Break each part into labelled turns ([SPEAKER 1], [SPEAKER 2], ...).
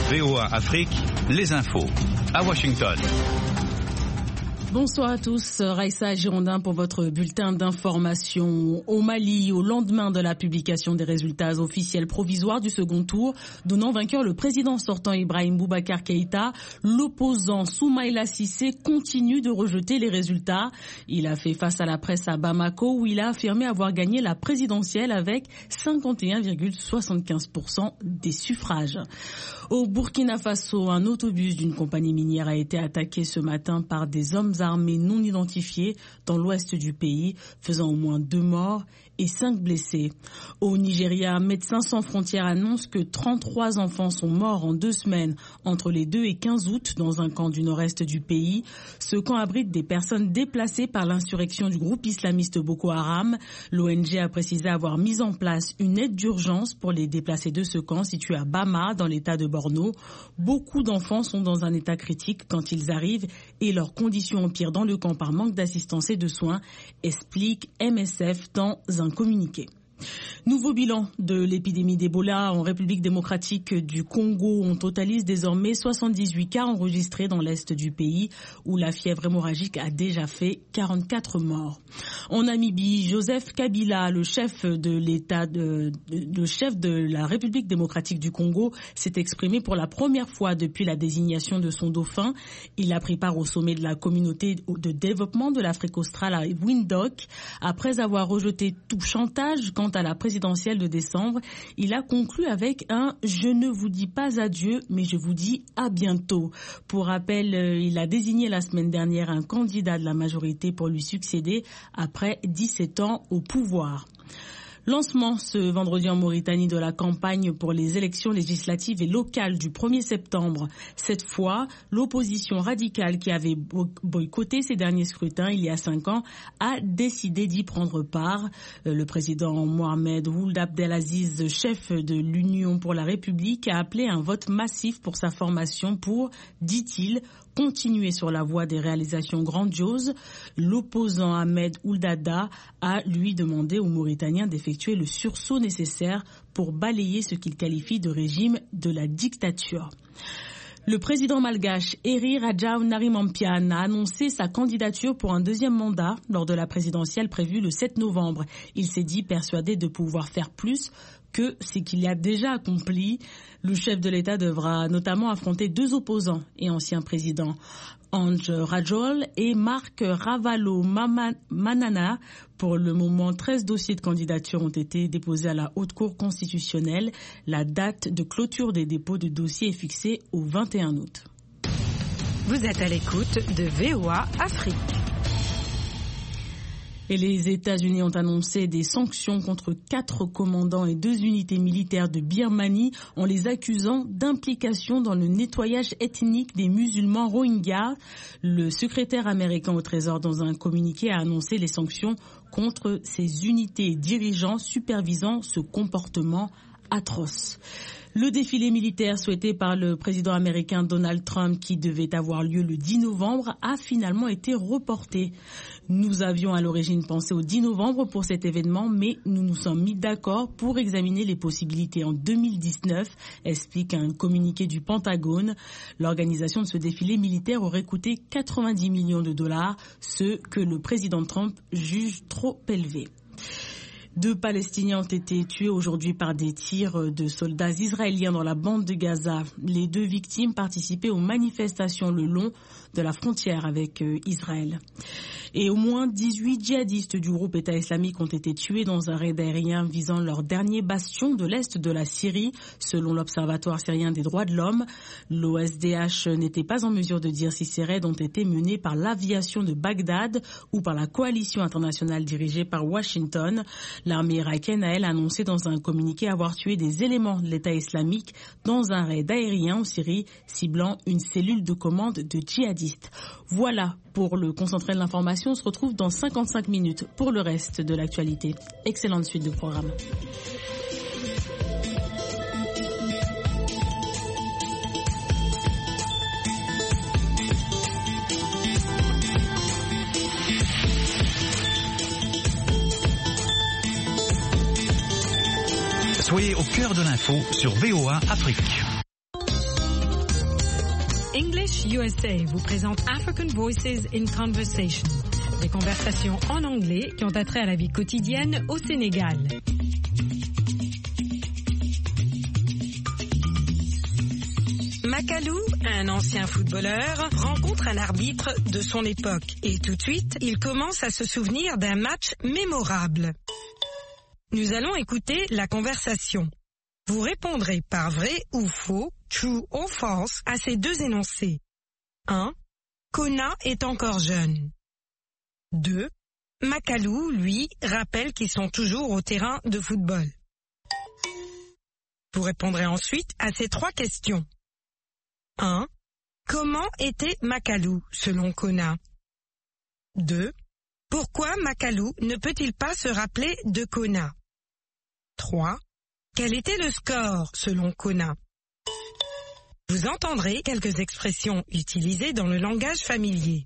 [SPEAKER 1] VOA Afrique, les infos. À Washington.
[SPEAKER 2] Bonsoir à tous, Raïssa Girondin pour votre bulletin d'information. Au Mali, au lendemain de la publication des résultats officiels provisoires du second tour, donnant vainqueur le président sortant Ibrahim Boubacar Keïta, l'opposant Soumaïla Cissé continue de rejeter les résultats. Il a fait face à la presse à Bamako où il a affirmé avoir gagné la présidentielle avec 51,75% des suffrages. Au Burkina Faso, un autobus d'une compagnie minière a été attaqué ce matin par des hommes armés non identifiés dans l'ouest du pays, faisant au moins 2 morts et 5 blessés. Au Nigeria, Médecins sans frontières annonce que 33 enfants sont morts en 2 semaines entre les 2 et 15 août dans un camp du nord-est du pays. Ce camp abrite des personnes déplacées par l'insurrection du groupe islamiste Boko Haram. L'ONG a précisé avoir mis en place une aide d'urgence pour les déplacés de ce camp situé à Bama dans l'état de Borno. Beaucoup d'enfants sont dans un état critique quand ils arrivent et leurs conditions empirent dans le camp par manque d'assistance et de soins, explique MSF dans un communiqué. Nouveau bilan de l'épidémie d'Ebola en République démocratique du Congo. On totalise désormais 78 cas enregistrés dans l'est du pays où la fièvre hémorragique a déjà fait 44 morts. En Namibie, Joseph Kabila, le chef de la République démocratique du Congo, s'est exprimé pour la première fois depuis la désignation de son dauphin. Il a pris part au sommet de la communauté de développement de l'Afrique australe à Windhoek. Après avoir rejeté tout chantage quant à la présidentielle de décembre, il a conclu avec un « Je ne vous dis pas adieu, mais je vous dis à bientôt ». Pour rappel, il a désigné la semaine dernière un candidat de la majorité pour lui succéder après 17 ans au pouvoir. Lancement ce vendredi en Mauritanie de la campagne pour les élections législatives et locales du 1er septembre. Cette fois, l'opposition radicale qui avait boycotté ces derniers scrutins il y a 5 ans a décidé d'y prendre part. Le président Mohamed Ould Abdelaziz, chef de l'Union pour la République, a appelé un vote massif pour sa formation pour, dit-il, continuer sur la voie des réalisations grandioses. L'opposant Ahmed Ouldada a lui demandé aux Mauritaniens d'effectuer le sursaut nécessaire pour balayer ce qu'il qualifie de régime de la dictature. Le président malgache Heri Rajaonarimampian a annoncé sa candidature pour un 2e mandat lors de la présidentielle prévue le 7 novembre. Il s'est dit persuadé de pouvoir faire plus que ce qu'il a déjà accompli. Le chef de l'État devra notamment affronter 2 opposants et anciens présidents, Ange Rajol et Marc Ravalomanana. Pour le moment, 13 dossiers de candidature ont été déposés à la Haute Cour constitutionnelle. La date de clôture des dépôts de dossiers est fixée au 21 août.
[SPEAKER 3] Vous êtes à l'écoute de VOA Afrique.
[SPEAKER 2] Et les États-Unis ont annoncé des sanctions contre 4 commandants et 2 unités militaires de Birmanie en les accusant d'implication dans le nettoyage ethnique des musulmans Rohingyas. Le secrétaire américain au Trésor, dans un communiqué, a annoncé les sanctions contre ces unités et dirigeants supervisant ce comportement atroce. Le défilé militaire souhaité par le président américain Donald Trump, qui devait avoir lieu le 10 novembre, a finalement été reporté. Nous avions à l'origine pensé au 10 novembre pour cet événement, mais nous nous sommes mis d'accord pour examiner les possibilités en 2019, explique un communiqué du Pentagone. L'organisation de ce défilé militaire aurait coûté 90 millions de dollars, ce que le président Trump juge trop élevé. 2 Palestiniens ont été tués aujourd'hui par des tirs de soldats israéliens dans la bande de Gaza. Les 2 victimes participaient aux manifestations le long de la frontière avec Israël. Et au moins 18 djihadistes du groupe État islamique ont été tués dans un raid aérien visant leur dernier bastion de l'est de la Syrie, selon l'Observatoire syrien des droits de l'homme. L'OSDH n'était pas en mesure de dire si ces raids ont été menés par l'aviation de Bagdad ou par la coalition internationale dirigée par Washington. L'armée irakienne a, elle, annoncé dans un communiqué avoir tué des éléments de l'État islamique dans un raid aérien en Syrie, ciblant une cellule de commande de djihadistes. Voilà pour le concentré de l'information. On se retrouve dans 55 minutes pour le reste de l'actualité. Excellente suite de programme.
[SPEAKER 1] Soyez au cœur de l'info sur VOA Afrique.
[SPEAKER 3] English USA vous présente African Voices in Conversation, des conversations en anglais qui ont attrait à la vie quotidienne au Sénégal. Makalou, un ancien footballeur, rencontre un arbitre de son époque et tout de suite, il commence à se souvenir d'un match mémorable. Nous allons écouter la conversation. Vous répondrez par vrai ou faux, true or false, à ces deux énoncés. 1. Kona est encore jeune. 2. Makalou, lui, rappelle qu'ils sont toujours au terrain de football. Vous répondrez ensuite à ces trois questions. 1. Comment était Makalou, selon Kona? 2. Pourquoi Makalou ne peut-il pas se rappeler de Kona? 3. Quel était le score, selon Kona? Vous entendrez quelques expressions utilisées dans le langage familier.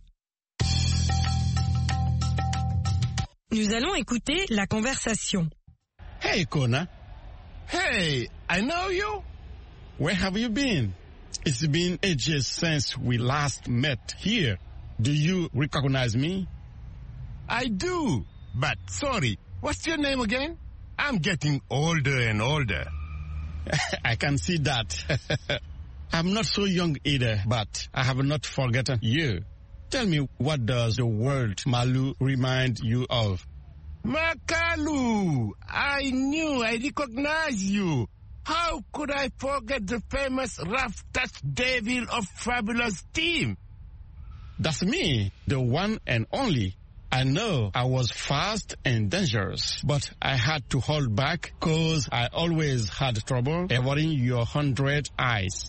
[SPEAKER 3] Nous allons écouter la conversation.
[SPEAKER 4] Hey, Kona.
[SPEAKER 5] Hey, I know you.
[SPEAKER 4] Where have you been? It's been ages since we last met here. Do you recognize me?
[SPEAKER 5] I do, but sorry, what's your name again? I'm getting older and older.
[SPEAKER 4] I can see that. I'm not so young either, but I have not forgotten you. Tell me, what does the word Malu remind you of?
[SPEAKER 5] Makalou, I knew I recognized you. How could I forget the famous rough touch devil of Fabulous team?
[SPEAKER 4] That's me, the one and only. I know I was fast and dangerous, but I had to hold back because I always had trouble avoiding your 100 eyes.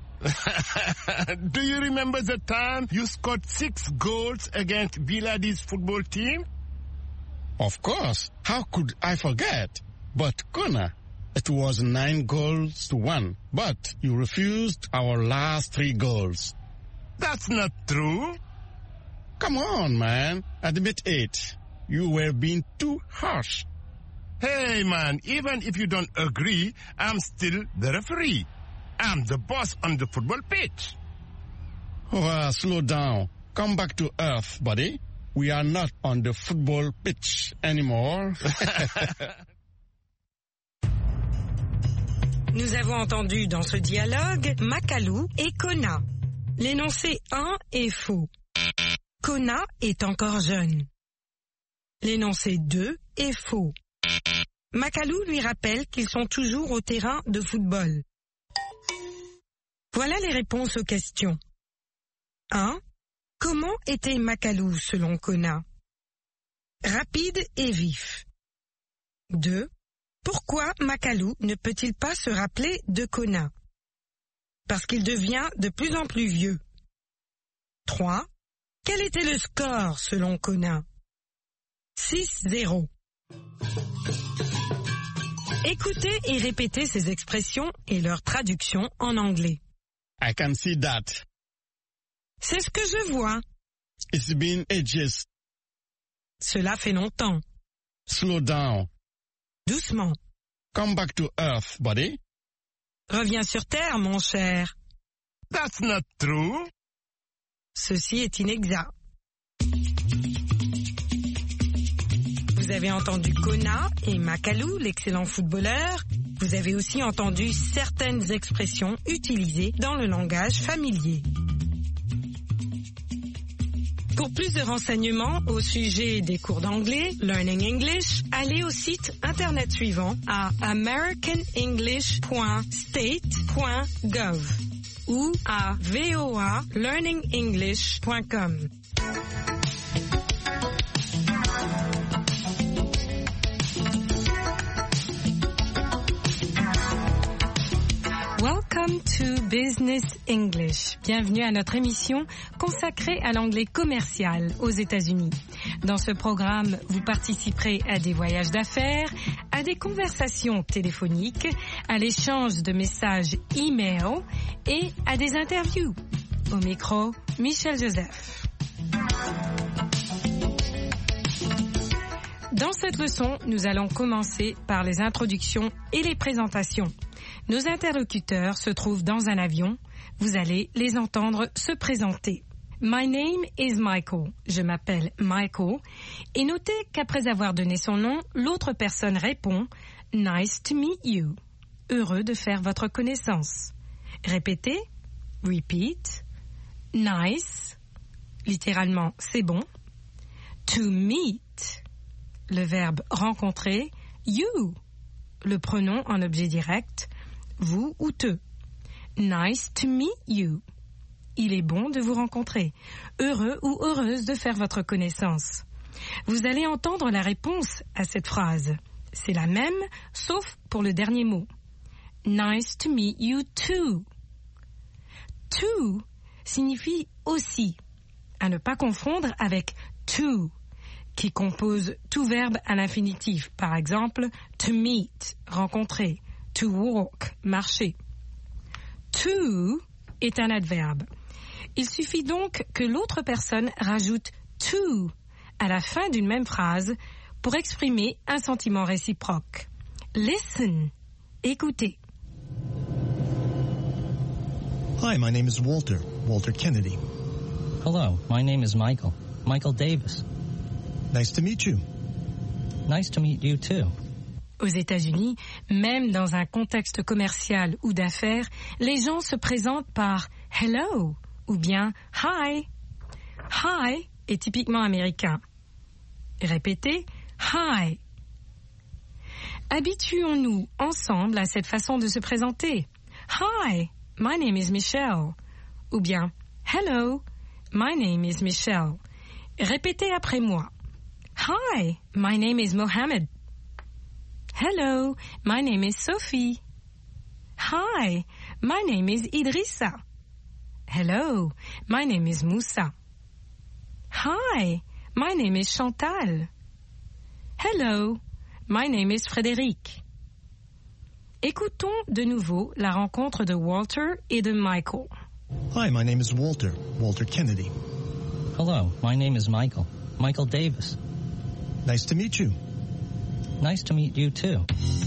[SPEAKER 5] Do you remember the time you scored 6 goals against Villadis football team?
[SPEAKER 4] Of course. How could I forget? But Kona, it was 9-1, but you refused our last 3 goals.
[SPEAKER 5] That's not true.
[SPEAKER 4] Come on, man. Admit it. You were being too harsh.
[SPEAKER 5] Hey, man, even if you don't agree, I'm still the referee. I'm the boss on the football pitch.
[SPEAKER 4] Oh, slow down. Come back to earth, buddy. We are not on the football pitch anymore.
[SPEAKER 3] Nous avons entendu dans ce dialogue Makalou et Kona. L'énoncé 1 est faux. Kona est encore jeune. L'énoncé 2 est faux. Makalou lui rappelle qu'ils sont toujours au terrain de football. Voilà les réponses aux questions. 1. Comment était Makalou selon Kona? Rapide et vif. 2. Pourquoi Makalou ne peut-il pas se rappeler de Kona? Parce qu'il devient de plus en plus vieux. 3. Quel était le score selon Kona? 6-0. Écoutez et répétez ces expressions et leur traduction en anglais.
[SPEAKER 4] I can see that.
[SPEAKER 3] C'est ce que je vois.
[SPEAKER 4] It's been ages.
[SPEAKER 3] Cela fait longtemps.
[SPEAKER 4] Slow down.
[SPEAKER 3] Doucement.
[SPEAKER 4] Come back to earth, buddy.
[SPEAKER 3] Reviens sur terre, mon cher.
[SPEAKER 5] That's not true.
[SPEAKER 3] Ceci est inexact. Vous avez entendu Kona et Makalou, l'excellent footballeur. Vous avez aussi entendu certaines expressions utilisées dans le langage familier. Pour plus de renseignements au sujet des cours d'anglais, Learning English, allez au site internet suivant à americanenglish.state.gov ou à voalearningenglish.com. Welcome to Business English. Bienvenue à notre émission consacrée à l'anglais commercial aux États-Unis. Dans ce programme, vous participerez à des voyages d'affaires, à des conversations téléphoniques, à l'échange de messages e-mail et à des interviews. Au micro, Michel Joseph. Dans cette leçon, nous allons commencer par les introductions et les présentations. Nos interlocuteurs se trouvent dans un avion, Vous allez les entendre se présenter. My name is Michael. Je m'appelle Michael. Et notez qu'après avoir donné son nom, l'autre personne répond « Nice to meet you ». Heureux de faire votre connaissance. Répétez. Repeat. Nice. Littéralement, c'est bon. To meet. Le verbe rencontrer. You. Le pronom en objet direct. Vous ou te. Nice to meet you. Il est bon de vous rencontrer. Heureux ou heureuse de faire votre connaissance. Vous allez entendre la réponse à cette phrase. C'est la même, sauf pour le dernier mot. Nice to meet you too. To signifie aussi, à ne pas confondre avec to, qui compose tout verbe à l'infinitif. Par exemple, to meet, rencontrer, to walk, marcher. To est un adverbe. Il suffit donc que l'autre personne rajoute to à la fin d'une même phrase pour exprimer un sentiment réciproque. Listen, écoutez.
[SPEAKER 6] Hi, my name is Walter Kennedy.
[SPEAKER 7] Hello, my name is Michael Davis.
[SPEAKER 6] Nice to meet you.
[SPEAKER 7] Nice to meet you too.
[SPEAKER 3] Aux États-Unis, même dans un contexte commercial ou d'affaires, les gens se présentent par « hello » ou bien « hi ». « Hi » est typiquement américain. Répétez « hi ». Habituons-nous ensemble à cette façon de se présenter. « Hi, my name is Michelle » ou bien « hello, my name is Michelle ». Répétez après moi. « Hi, my name is Mohammed ». Hello, my name is Sophie. Hi, my name is Idrissa. Hello, my name is Moussa. Hi, my name is Chantal. Hello, my name is Frédéric. Écoutons de nouveau la rencontre de Walter et de Michael.
[SPEAKER 6] Hi, my name is Walter Kennedy.
[SPEAKER 7] Hello, my name is Michael Davis.
[SPEAKER 6] Nice to meet you.
[SPEAKER 7] Nice to meet you too.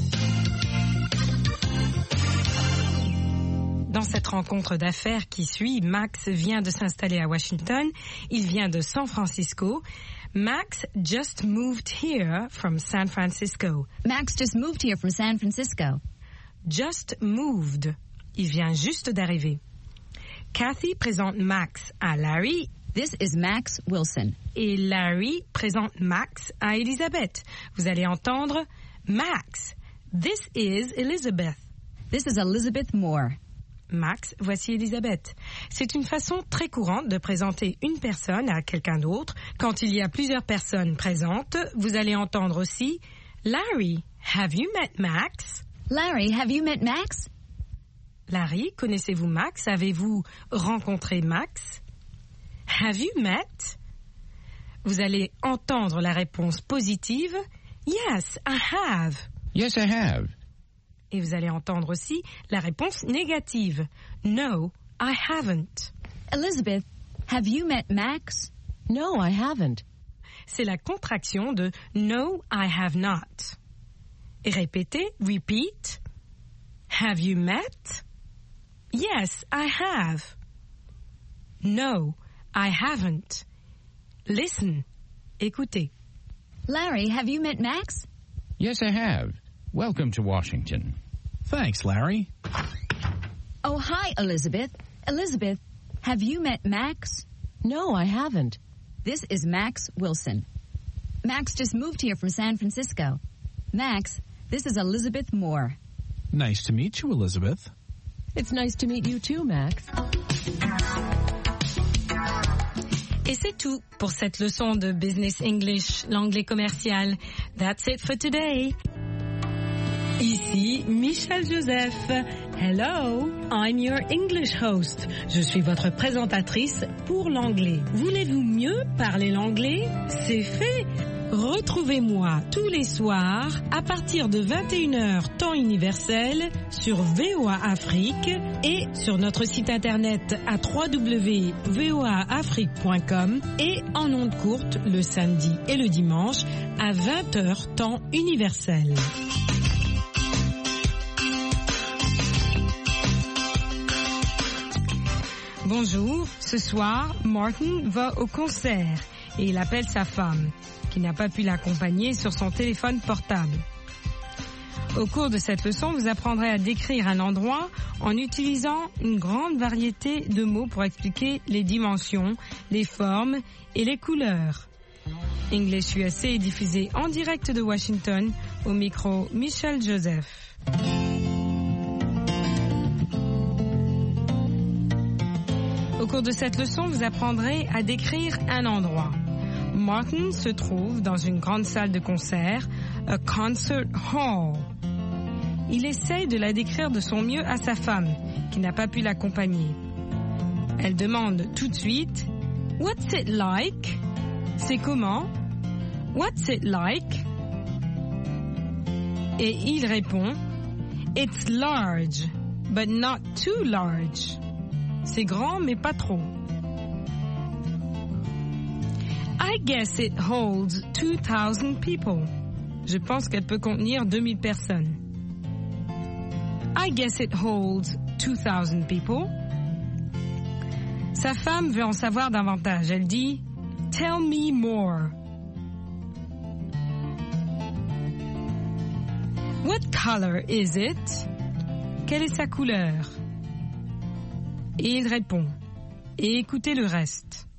[SPEAKER 3] Dans cette rencontre d'affaires qui suit, Max vient de s'installer à Washington. Il vient de San Francisco. Max just moved here from San Francisco.
[SPEAKER 8] Max just moved here from San Francisco.
[SPEAKER 3] Just moved. Il vient juste d'arriver. Kathy présente Max à Larry.
[SPEAKER 8] This is Max Wilson.
[SPEAKER 3] Et Larry présente Max à Elizabeth. Vous allez entendre Max. This is Elizabeth.
[SPEAKER 8] This is Elizabeth Moore.
[SPEAKER 3] Max, voici Elizabeth. C'est une façon très courante de présenter une personne à quelqu'un d'autre. Quand il y a plusieurs personnes présentes, vous allez entendre aussi Larry, have you met Max?
[SPEAKER 8] Larry, have you met Max?
[SPEAKER 3] Larry, connaissez-vous Max? Avez-vous rencontré Max? Have you met? Vous allez entendre la réponse positive. Yes, I have.
[SPEAKER 5] Yes, I have.
[SPEAKER 3] Et vous allez entendre aussi la réponse négative. No, I haven't.
[SPEAKER 8] Elizabeth, have you met Max?
[SPEAKER 9] No, I haven't.
[SPEAKER 3] C'est la contraction de No, I have not. Et répétez, repeat. Have you met? Yes, I have. No, I haven't. Listen. Écoutez.
[SPEAKER 8] Larry, have you met Max?
[SPEAKER 5] Yes, I have. Welcome to Washington.
[SPEAKER 1] Thanks, Larry.
[SPEAKER 8] Oh, hi, Elizabeth. Elizabeth, have you met Max?
[SPEAKER 9] No, I haven't.
[SPEAKER 8] This is Max Wilson. Max just moved here from San Francisco. Max, this is Elizabeth Moore.
[SPEAKER 1] Nice to meet you, Elizabeth.
[SPEAKER 9] It's nice to meet you too, Max.
[SPEAKER 3] Et c'est tout pour cette leçon de Business English, l'anglais commercial. That's it for today. Ici Michel Joseph. Hello, I'm your English host. Je suis votre présentatrice pour l'anglais. Voulez-vous mieux parler l'anglais? C'est fait. Retrouvez-moi tous les soirs à partir de 21h temps universel sur VOA Afrique et sur notre site internet à www.voaafrique.com et en ondes courtes le samedi et le dimanche à 20h temps universel. Bonjour, ce soir, Martin va au concert et il appelle sa femme, qui n'a pas pu l'accompagner sur son téléphone portable. Au cours de cette leçon, vous apprendrez à décrire un endroit en utilisant une grande variété de mots pour expliquer les dimensions, les formes et les couleurs. English USA est diffusé en direct de Washington, au micro Michel Joseph. Au cours de cette leçon, vous apprendrez à décrire un endroit. Martin se trouve dans une grande salle de concert, a concert hall. Il essaye de la décrire de son mieux à sa femme, qui n'a pas pu l'accompagner. Elle demande tout de suite « What's it like ?» C'est comment? What's it like? Et il répond It's large, but not too large. C'est grand, mais pas trop. I guess it holds 2,000 people. Je pense qu'elle peut contenir 2000 personnes. I guess it holds 2,000 people. Sa femme veut en savoir davantage. Elle dit Tell me more. What color is it? Quelle est sa couleur? Et il répond. Et écoutez le reste.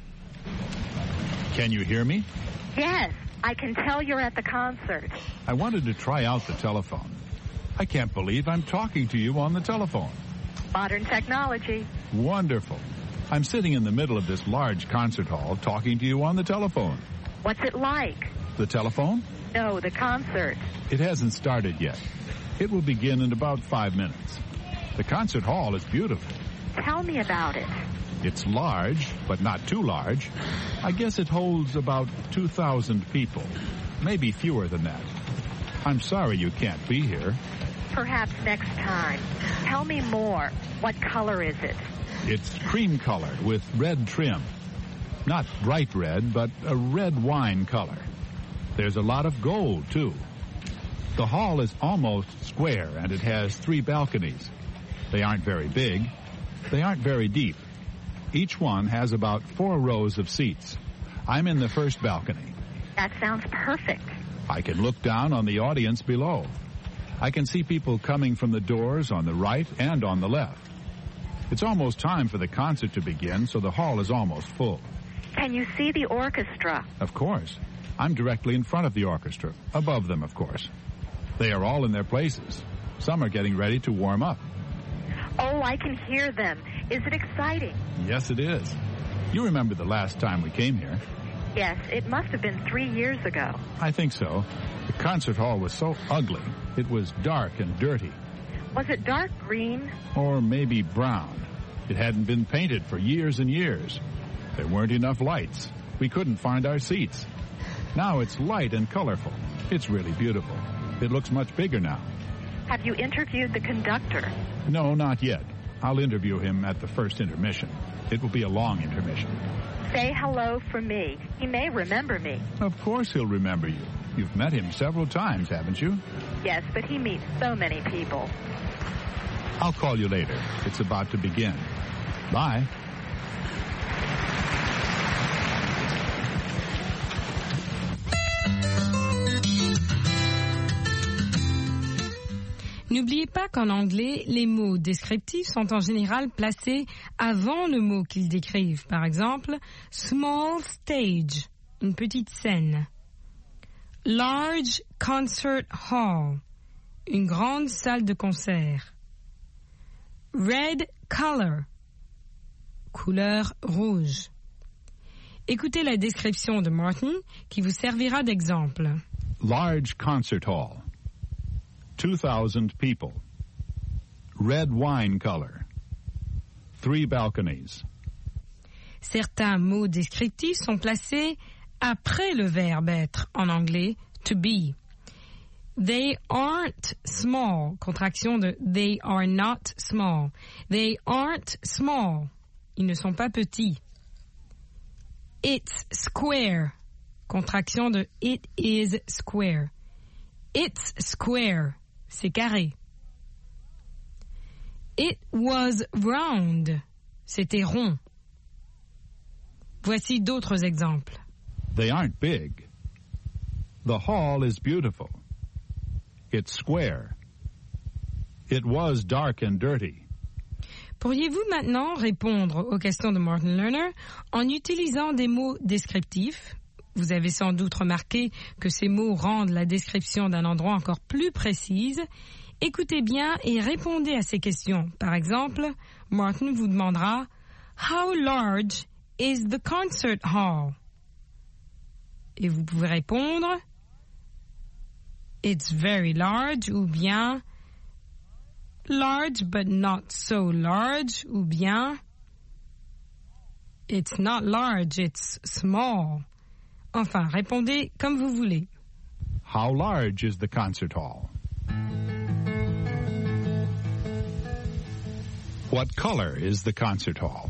[SPEAKER 10] Can you hear me?
[SPEAKER 11] Yes, I can tell you're at the concert.
[SPEAKER 10] I wanted to try out the telephone. I can't believe I'm talking to you on the telephone.
[SPEAKER 11] Modern technology.
[SPEAKER 10] Wonderful. I'm sitting in the middle of this large concert hall talking to you on the telephone.
[SPEAKER 11] What's it like?
[SPEAKER 10] The telephone?
[SPEAKER 11] No, the concert.
[SPEAKER 10] It hasn't started yet. It will begin in about 5 minutes. The concert hall is beautiful.
[SPEAKER 11] Tell me about it.
[SPEAKER 10] It's large, but not too large. I guess it holds about 2,000 people, maybe fewer than that. I'm sorry you can't be here.
[SPEAKER 11] Perhaps next time. Tell me more. What color is it?
[SPEAKER 10] It's cream colored with red trim. Not bright red, but a red wine color. There's a lot of gold, too. The hall is almost square, and it has 3 balconies. They aren't very big. They aren't very deep. Each one has about 4 rows of seats. I'm in the first balcony.
[SPEAKER 11] That sounds perfect.
[SPEAKER 10] I can look down on the audience below. I can see people coming from the doors on the right and on the left. It's almost time for the concert to begin, so the hall is almost full.
[SPEAKER 11] Can you see the orchestra?
[SPEAKER 10] Of course. I'm directly in front of the orchestra, above them, of course. They are all in their places. Some are getting ready to warm up.
[SPEAKER 11] Oh, I can hear them. Is it exciting?
[SPEAKER 10] Yes, it is. You remember the last time we came here?
[SPEAKER 11] Yes, it must have been 3 years ago.
[SPEAKER 10] I think so. The concert hall was so ugly. It was dark and dirty.
[SPEAKER 11] Was it dark green?
[SPEAKER 10] Or maybe brown. It hadn't been painted for years and years. There weren't enough lights. We couldn't find our seats. Now it's light and colorful. It's really beautiful. It looks much bigger now.
[SPEAKER 11] Have you interviewed the conductor?
[SPEAKER 10] No, not yet. I'll interview him at the first intermission. It will be a long intermission.
[SPEAKER 11] Say hello for me. He may remember me.
[SPEAKER 10] Of course he'll remember you. You've met him several times, haven't you?
[SPEAKER 11] Yes, but he meets so many people.
[SPEAKER 10] I'll call you later. It's about to begin. Bye.
[SPEAKER 3] N'oubliez pas qu'en anglais, les mots descriptifs sont en général placés avant le mot qu'ils décrivent. Par exemple, small stage, une petite scène. Large concert hall, une grande salle de concert. Red color, couleur rouge. Écoutez la description de Martin qui vous servira d'exemple.
[SPEAKER 10] Large concert hall. 2,000 people. Red wine color. 3 balconies.
[SPEAKER 3] Certains mots descriptifs sont placés après le verbe être en anglais to be. They aren't small, contraction de they are not small. They aren't small. Ils ne sont pas petits. It's square, contraction de it is square. It's square. C'est carré. It was round. c'était rond. Voici d'autres exemples.
[SPEAKER 10] They aren't big. The hall is beautiful. It's square. It was dark and dirty.
[SPEAKER 3] Pourriez-vous maintenant répondre aux questions de Martin Lerner en utilisant des mots descriptifs? Vous avez sans doute remarqué que ces mots rendent la description d'un endroit encore plus précise. Écoutez bien et répondez à ces questions. Par exemple, Martin vous demandera « How large is the concert hall? » Et vous pouvez répondre « It's very large » ou bien « Large but not so large » ou bien « It's not large, it's small ». Enfin, répondez comme vous voulez.
[SPEAKER 10] How large is the concert hall? What color is the concert hall?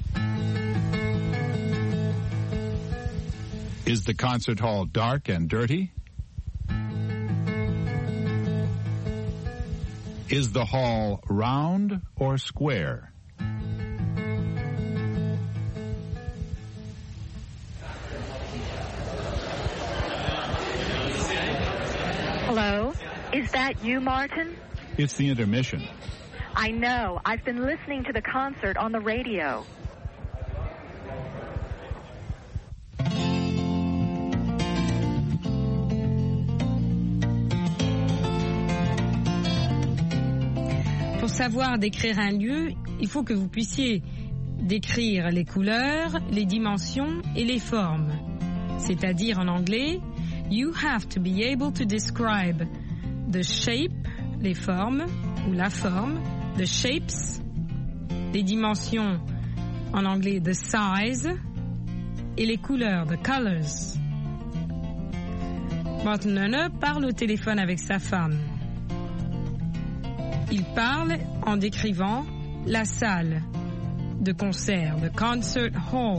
[SPEAKER 10] Is the concert hall dark and dirty? Is the hall round or square?
[SPEAKER 11] Hello? Is that you, Martin?
[SPEAKER 10] It's the intermission.
[SPEAKER 11] I know. I've been listening to the concert on the radio.
[SPEAKER 3] Pour savoir décrire un lieu, il faut que vous puissiez décrire les couleurs, les dimensions et les formes. C'est-à-dire en anglais, you have to be able to describe the shape, les formes, ou la forme, the shapes, les dimensions, en anglais the size, et les couleurs, the colors. Martin Lerner parle au téléphone avec sa femme. Il parle en décrivant la salle de concert, the concert hall.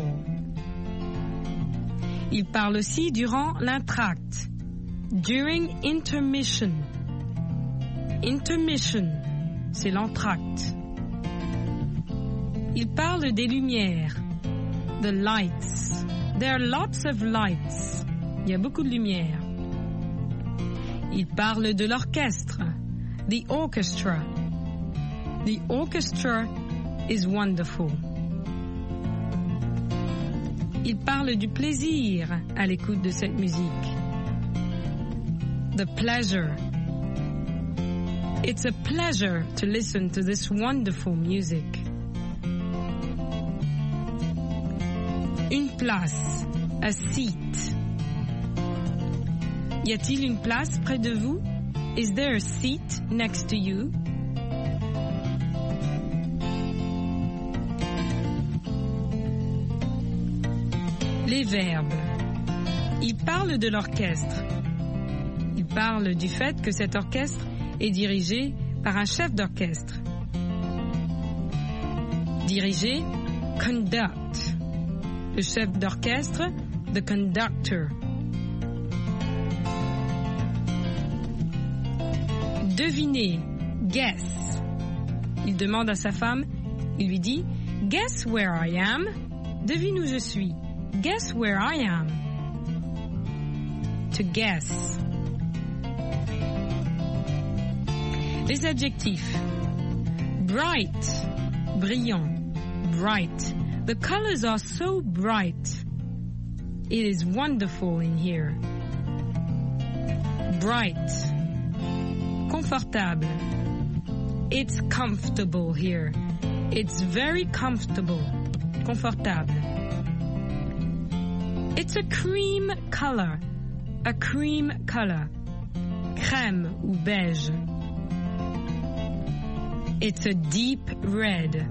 [SPEAKER 3] Il parle aussi durant l'entracte, during intermission. Intermission, c'est l'entracte. Il parle des lumières, the lights. There are lots of lights. Il y a beaucoup de lumière. Il parle de l'orchestre, the orchestra. The orchestra is wonderful. Il parle du plaisir à l'écoute de cette musique. The pleasure. It's a pleasure to listen to this wonderful music. Une place, a seat. Y a-t-il une place près de vous? Is there a seat next to you? Les verbes. Il parle de l'orchestre. Il parle du fait que cet orchestre est dirigé par un chef d'orchestre. Diriger, conduct. Le chef d'orchestre, the conductor. Deviner, guess. Il demande à sa femme, il lui dit, guess where I am? Devine où je suis. Guess where I am. To guess. Les adjectifs. Bright, brillant, bright. The colors are so bright. It is wonderful in here. Bright. Confortable. It's comfortable here. It's very comfortable. Confortable. It's a cream color. A cream color. Crème ou beige. It's a deep red.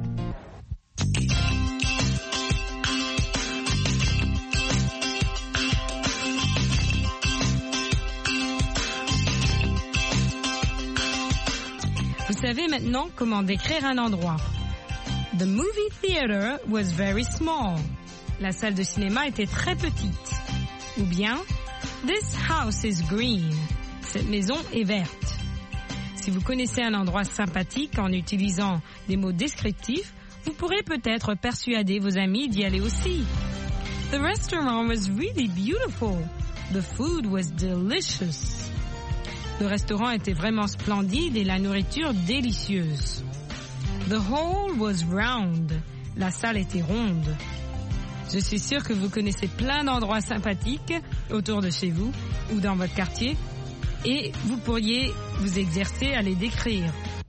[SPEAKER 3] Vous savez maintenant comment décrire un endroit. The movie theater was very small. La salle de cinéma était très petite. Ou bien, this house is green. Cette maison est verte. Si vous connaissez un endroit sympathique en utilisant des mots descriptifs, Vous pourrez peut-être persuader vos amis d'y aller aussi. The restaurant was really beautiful. The food was delicious. Le restaurant était vraiment splendide et la nourriture délicieuse. The hall was round. La salle était ronde. Je suis sûre que vous connaissez plein d'endroits sympathiques autour de chez vous ou dans votre quartier et vous pourriez vous exercer à les décrire.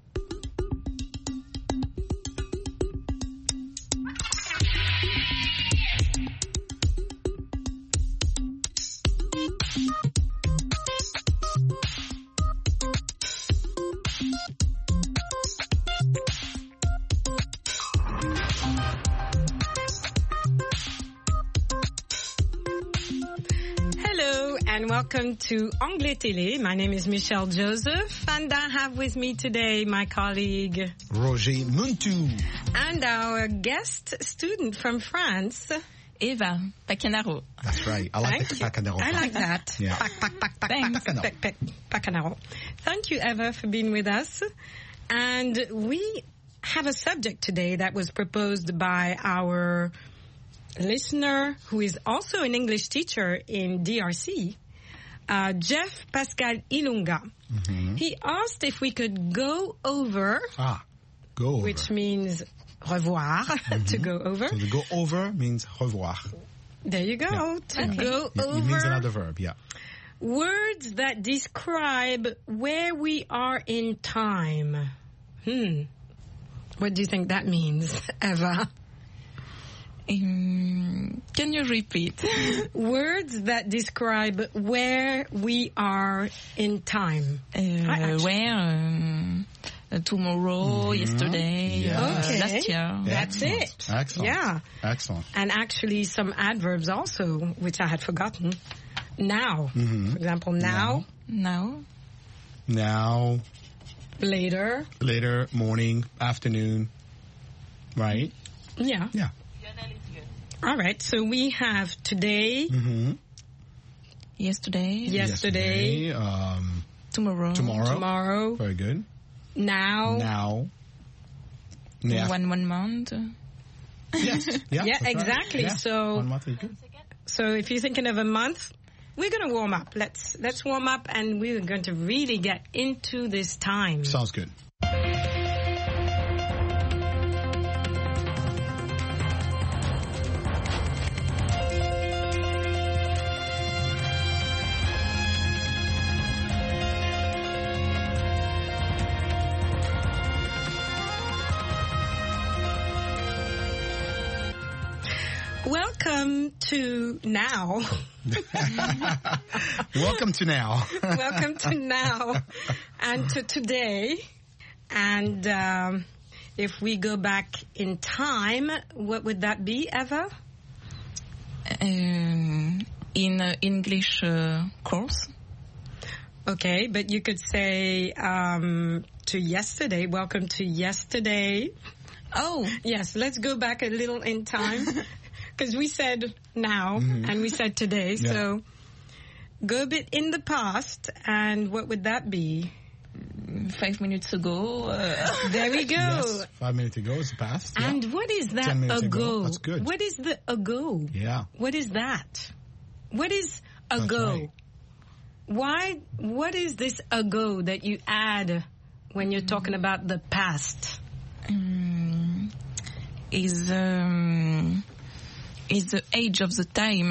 [SPEAKER 3] And welcome to Anglais Télé. My name is Michelle Joseph, and I have with me today my colleague
[SPEAKER 6] Roger Muntu,
[SPEAKER 3] and our guest student from France,
[SPEAKER 12] Eva Pacanaro.
[SPEAKER 6] That's right. I like the Pacanaro.
[SPEAKER 3] I like that.
[SPEAKER 6] Yeah.
[SPEAKER 3] Pacanaro. Thank you, Eva, for being with us. And we have a subject today that was proposed by our listener, who is also an English teacher in DRC, Jeff Pascal Ilunga. Mm-hmm. He asked if we could go over.
[SPEAKER 6] Go over.
[SPEAKER 3] Which means revoir, to go over.
[SPEAKER 6] So to go over means revoir.
[SPEAKER 3] There you go.
[SPEAKER 6] Yeah.
[SPEAKER 3] To go over.
[SPEAKER 6] It means another verb, yeah.
[SPEAKER 3] Words that describe where we are in time. What do you think that means, Eva?
[SPEAKER 12] Can you repeat?
[SPEAKER 3] Words that describe where we are in time.
[SPEAKER 12] Where? Tomorrow, yesterday, last year.
[SPEAKER 3] That's it.
[SPEAKER 6] Excellent.
[SPEAKER 3] Yeah.
[SPEAKER 6] Excellent.
[SPEAKER 3] And actually some adverbs also, which I had forgotten. Now. Mm-hmm. For example, now. Later.
[SPEAKER 6] Later, morning, afternoon. Right?
[SPEAKER 3] Yeah.
[SPEAKER 6] Yeah.
[SPEAKER 3] All right, so we have today,
[SPEAKER 12] yesterday,
[SPEAKER 3] tomorrow,
[SPEAKER 6] very good,
[SPEAKER 3] now,
[SPEAKER 12] 1 month.
[SPEAKER 6] Yes,
[SPEAKER 3] yeah, exactly.
[SPEAKER 6] Right. Yeah.
[SPEAKER 3] So,
[SPEAKER 6] 1 month is good.
[SPEAKER 3] So if you're thinking of a month, we're going to warm up. Let's warm up, and we're going to really get into this time.
[SPEAKER 6] Sounds good.
[SPEAKER 3] Welcome to now.
[SPEAKER 6] Welcome to now.
[SPEAKER 3] Welcome to now and to today. And if we go back in time, what would that be, Eva?
[SPEAKER 12] In English course.
[SPEAKER 3] Okay, but you could say to yesterday. Welcome to yesterday.
[SPEAKER 12] Oh.
[SPEAKER 3] Yes, let's go back a little in time. Because we said now and we said today, so go a bit in the past, and what would that be?
[SPEAKER 12] 5 minutes ago.
[SPEAKER 3] There we go.
[SPEAKER 6] Yes, 5 minutes ago is the past.
[SPEAKER 3] And what is that
[SPEAKER 6] 10 minutes
[SPEAKER 3] ago?
[SPEAKER 6] That's good.
[SPEAKER 3] What is the ago?
[SPEAKER 6] Yeah.
[SPEAKER 3] What is that? What is ago?
[SPEAKER 6] Right.
[SPEAKER 3] What is this ago that you add when you're talking about the past?
[SPEAKER 12] Is the age of the time.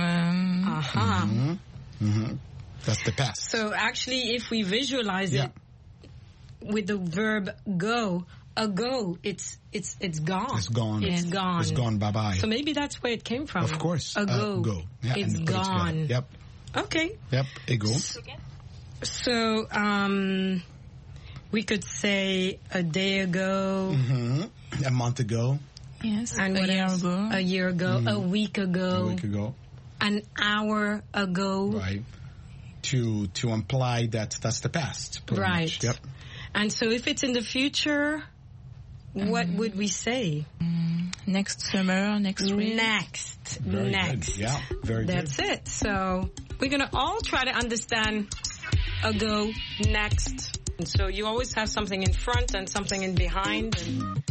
[SPEAKER 6] That's the past.
[SPEAKER 3] So actually, if we visualize it with the verb go, ago, it's gone.
[SPEAKER 6] It's gone.
[SPEAKER 3] It's gone.
[SPEAKER 6] It's gone. Bye bye.
[SPEAKER 3] So maybe that's where it came from.
[SPEAKER 6] Of course.
[SPEAKER 3] Ago.
[SPEAKER 6] Go. Yeah,
[SPEAKER 3] it's gone.
[SPEAKER 6] Yep.
[SPEAKER 3] Okay.
[SPEAKER 6] Yep. Ego.
[SPEAKER 3] So we could say a day ago.
[SPEAKER 6] A month ago.
[SPEAKER 12] Yes.
[SPEAKER 3] And
[SPEAKER 12] a year ago.
[SPEAKER 3] A year ago. A week ago.
[SPEAKER 6] A week ago.
[SPEAKER 3] An hour ago.
[SPEAKER 6] Right. To imply that that's the past.
[SPEAKER 3] Right.
[SPEAKER 6] Much. Yep.
[SPEAKER 3] And so if it's in the future, what would we say?
[SPEAKER 12] Next summer, next week.
[SPEAKER 3] Next.
[SPEAKER 6] Very
[SPEAKER 3] next.
[SPEAKER 6] Good. Yeah, very
[SPEAKER 3] That's
[SPEAKER 6] good.
[SPEAKER 3] it. So we're going to all try to understand ago, next. And so you always have something in front and something in behind. And